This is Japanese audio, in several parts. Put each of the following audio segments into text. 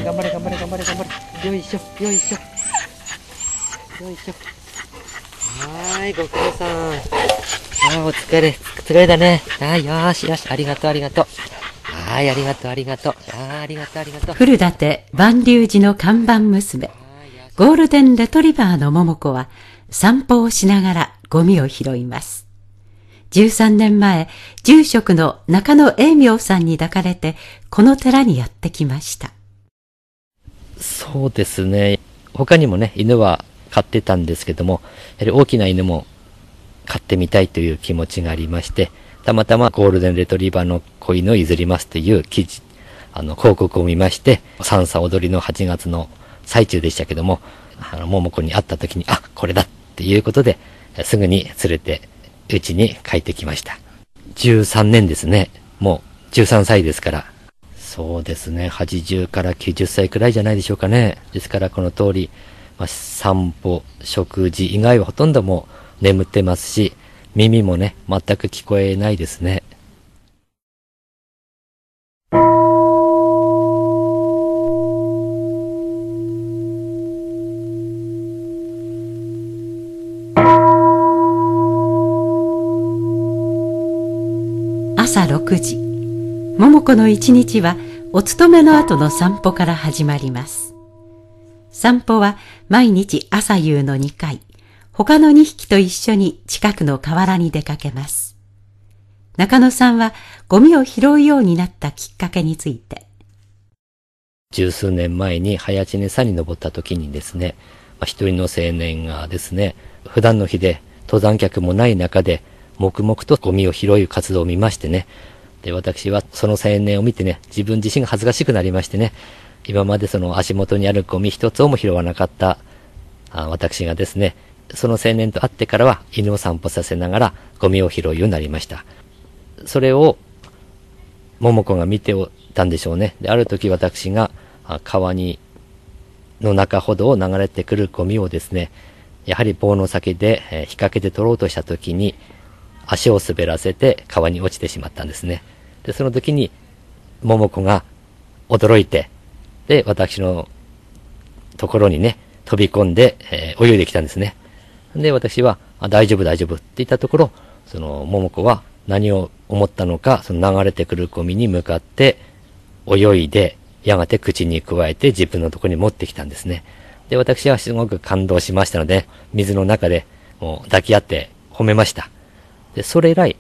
頑張れ頑張れ頑張れ頑張れ。よいしょよいしょよいしょ。はい、ご苦労さん。お疲れだね。よしよし、ありがとうありがとう。はい、ありがとうありがとう。ありがとうありがとう。 古館万隆寺の看板娘、ゴールデンレトリバーの桃子は散歩をしながらゴミを拾います。13年前、住職の中野英明さんに抱かれてこの寺にやってきました。 そうですね。他にもね、犬は飼ってたんですけども、やはり大きな犬も飼ってみたいという気持ちがありまして、たまたまゴールデンレトリバーの子犬を譲りますという広告を見まして、三叉踊りの8月の最中でしたけども、桃子に会った時に、これだっていうことで、すぐに連れて、うちに帰ってきました。13年ですね。もう13歳ですから。そうですね。80から90歳くらいじゃないでしょうかね。ですからこの通り、散歩、食事以外はほとんどもう眠ってますし、耳もね、全く聞こえないですね。 朝6時、桃子の一日はお勤めの後の散歩から始まります。散歩は毎日朝夕の2回、他の2匹と一緒に近くの河原に出かけます。中野さんはゴミを拾うようになったきっかけについて。 十数年前に早知根山に登った時にですね、一人の青年がですね、普段の日で登山客もない中で黙々とゴミを拾う活動を見ましてね。で、私はその青年を見てね、自分自身が恥ずかしくなりましてね、今までその足元にあるゴミ一つをも拾わなかった私がですね、その青年と会ってからは犬を散歩させながらゴミを拾うようになりました。それを桃子が見てたんでしょうね。で、ある時私が川の中ほどを流れてくるゴミをですね、やはり棒の先で引っ掛けて取ろうとした時に足を滑らせて川に落ちてしまったんですね。で、その時に桃子が驚いて、で、私のところにね、飛び込んで、泳いできたんですね。で、私は大丈夫大丈夫って言ったところ、その桃子は何を思ったのか、その流れてくるゴミに向かって泳いで、やがて口に加えて自分のところに持ってきたんですね。で、私はすごく感動しましたので、水の中でもう抱き合って褒めました。で、それ以来、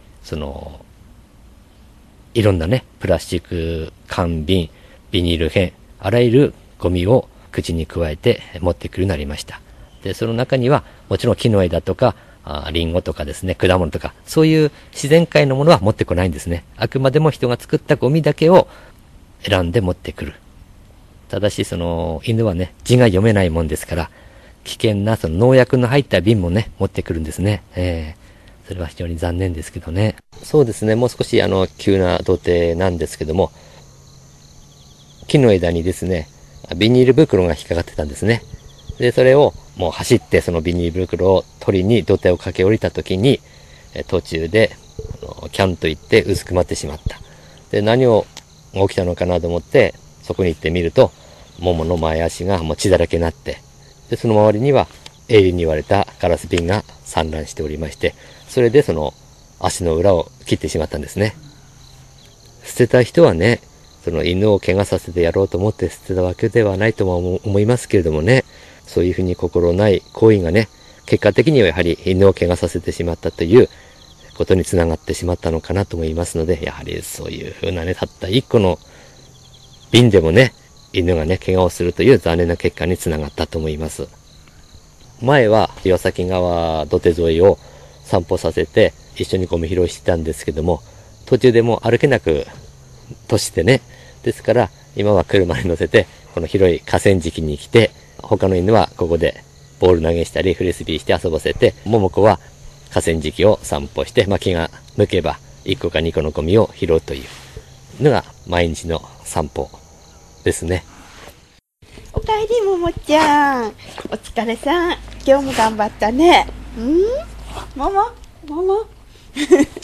いろんなね、プラスチック缶瓶、ビニール片、あらゆるゴミを口に加えて持ってくるようになりました。で、その中には、もちろん木の枝とか、リンゴとかですね、果物とか、そういう自然界のものは持ってこないんですね。あくまでも人が作ったゴミだけを選んで持ってくる。ただし、犬はね、字が読めないもんですから、危険な農薬の入った瓶もね、持ってくるんですね。それは非常に残念ですけどね。そうですね、もう少し急な土手なんですけども、木の枝にですね、ビニール袋が引っかかってたんですね。で、それをもう走ってそのビニール袋を取りに土手を駆け下りた時に、途中でキャンと言ってうずくまってしまった。で、何を起きたのかなと思ってそこに行ってみると、桃の前足がもう血だらけになって、で、その周りには鋭利に言われたガラス瓶が散乱しておりまして、それでその足の裏を切ってしまったんですね。捨てた人はね、その犬を怪我させてやろうと思って捨てたわけではないとも思いますけれどもね、そういうふうに心ない行為がね、結果的にはやはり犬を怪我させてしまったということにつながってしまったのかなと思いますので、やはりそういうふうなね、たった一個の瓶でもね、犬がね、怪我をするという残念な結果につながったと思います。前は岩崎川土手沿いを散歩させて一緒にゴミ拾いしてたんですけども、途中でもう歩けなくとしてね、ですから今は車に乗せてこの広い河川敷に来て、他の犬はここでボール投げしたりフリスビーして遊ばせて、桃子は河川敷を散歩して、気が向けば1個か2個のゴミを拾うというのが毎日の散歩ですね。 おかえりももちゃん、お疲れさん。今日も頑張ったね。もも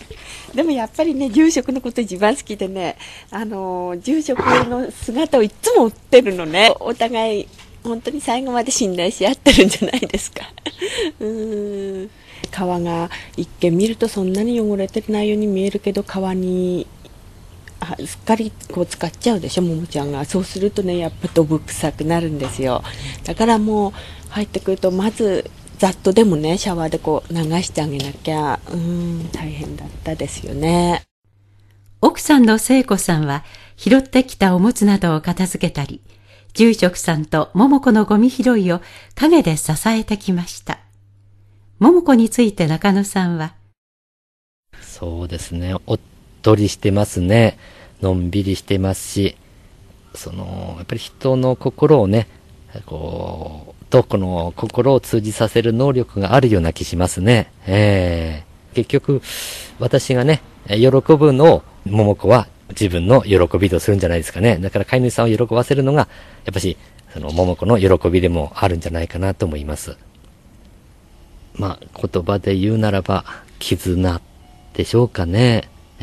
でもやっぱりね、住職のこと一番好きでね、住職の姿をいつも追ってるのね。お互い、本当に最後まで信頼し合ってるんじゃないですか。川が一見見るとそんなに汚れてないように見えるけど、川にすっかりこう使っちゃうでしょ、ももちゃんが。そうするとね、やっぱどぶ臭くなるんですよ。だからもう入ってくるとまずざっとでもね、シャワーでこう流してあげなきゃ、大変だったですよね。 奥さんの聖子さんは拾ってきたおむつなどを片付けたり、住職さんと桃子のゴミ拾いを陰で支えてきました。桃子について中野さんは、 そうですね、おっとりしてますね。のんびりしてますし、やっぱり人の心をね、この心を通じさせる能力があるような気しますね。結局、私がね、喜ぶのを桃子は自分の喜びとするんじゃないですかね。だから飼い主さんを喜ばせるのが、やっぱし、桃子の喜びでもあるんじゃないかなと思います。言葉で言うならば、絆でしょうかね。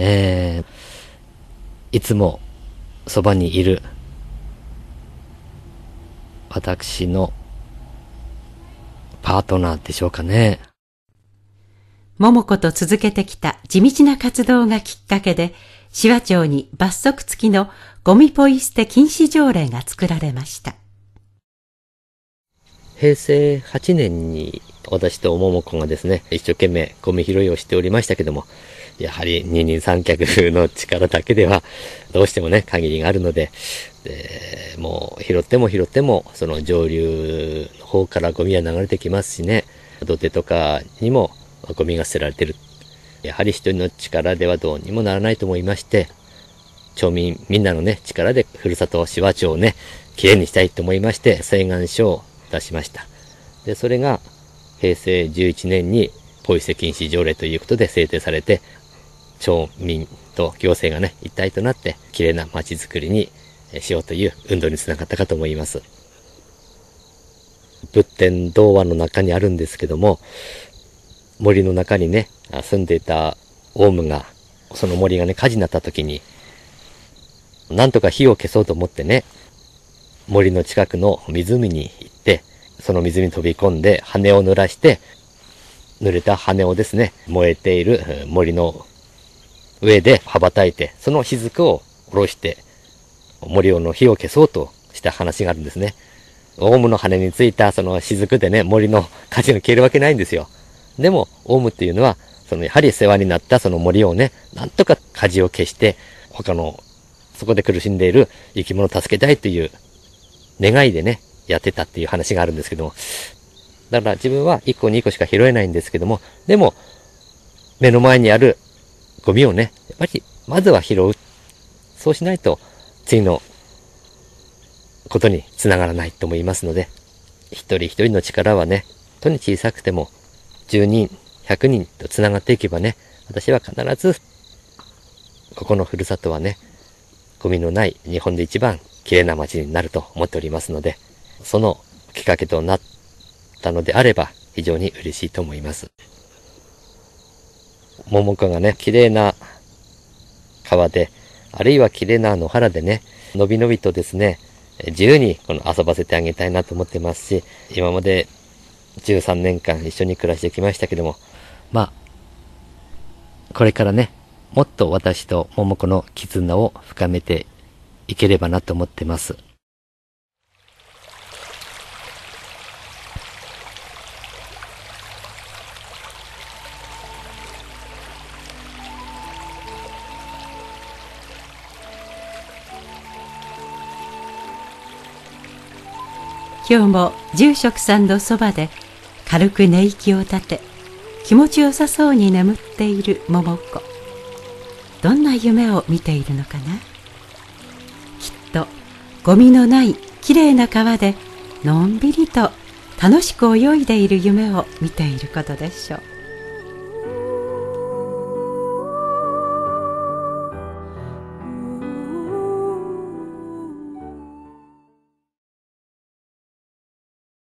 いつもそばにいる私のパートナーでしょうかね。 桃子と続けてきた地道な活動がきっかけで、紫波町に罰則付きのゴミポイ捨て禁止条例が作られました。 平成8年に私と桃子がですね、一生懸命ゴミ拾いをしておりましたけども、やはり二人三脚の力だけではどうしてもね、限りがあるので、もう拾ってもその上流の方からゴミは流れてきますしね、土手とかにもゴミが捨てられてる。やはり一人の力ではどうにもならないと思いまして、町民みんなのね、力でふるさと紫波町をね、きれいにしたいと思いまして、請願書を出しました。で、それが平成11年にポイ捨て禁止条例ということで制定されて、町民と行政がね、一体となってきれいな街づくりにしようという運動につながったかと思います。仏典童話の中にあるんですけども、森の中にね、住んでいたオウムが、その森がね、火事になった時に、なんとか火を消そうと思ってね、森の近くの湖に行って、その水に飛び込んで羽を濡らして、濡れた羽をですね、燃えている森の上で羽ばたいて、その雫を下ろして、森の火を消そうとした話があるんですね。オウムの羽についたその雫でね、森の火事が消えるわけないんですよ。でも、オウムっていうのは、やはり世話になったその森をね、なんとか火事を消して、他の、そこで苦しんでいる生き物を助けたいという願いでね、やってたっていう話があるんですけども。だから自分は1個2個しか拾えないんですけども、でも、目の前にあるゴミをね、やっぱり、まずは拾う。そうしないと、次のことにつながらないと思いますので、一人一人の力はね、本当に小さくても、10人、100人とつながっていけばね、私は必ず、ここのふるさとはね、ゴミのない日本で一番綺麗な街になると思っておりますので、そのきっかけとなったのであれば、非常に嬉しいと思います。桃子がね、綺麗な川で、あるいは綺麗な野原でね、のびのびとですね、自由に遊ばせてあげたいなと思ってますし、今まで13年間一緒に暮らしてきましたけども、これからね、もっと私と桃子の絆を深めていければなと思ってます。 今日も住職さんのそばで軽く寝息を立て、気持ちよさそうに眠っている桃子。どんな夢を見ているのかな。きっとゴミのないきれいな川でのんびりと楽しく泳いでいる夢を見ていることでしょう。